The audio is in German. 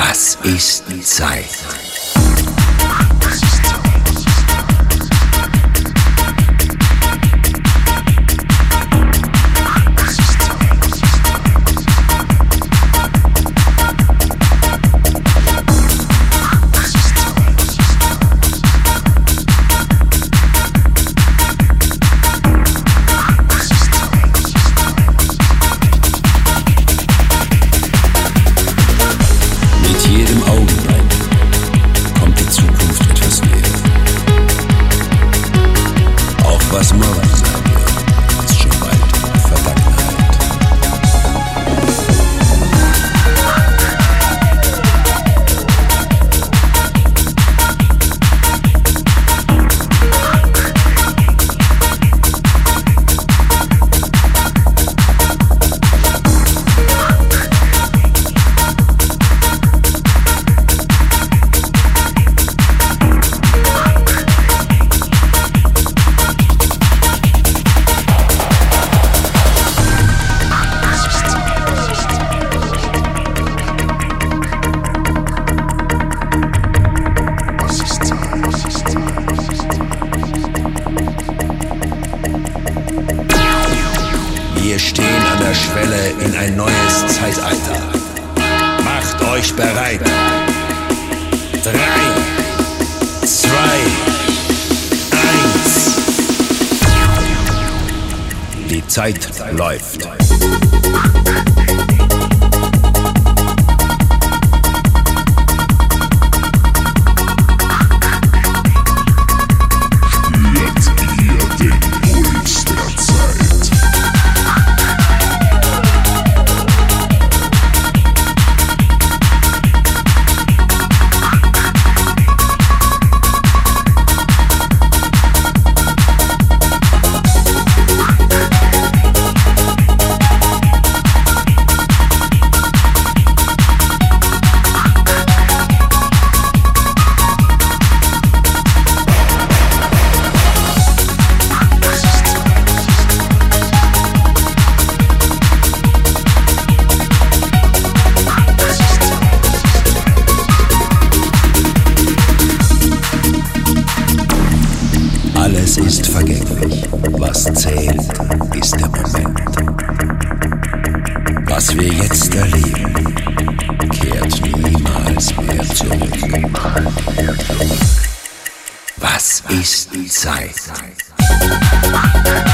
Was ist Zeit? Mit jedem Augenblick kommt die Zukunft etwas näher. Auch was morgen sein wird, ist schon bald Vergangenheit. Wir stehen an der Schwelle in ein neues Zeitalter. Macht euch bereit. 3, 2, 1. Die Zeit läuft. Alles ist vergänglich, was zählt, ist der Moment. Was wir jetzt erleben, kehrt niemals mehr zurück. Was ist Zeit?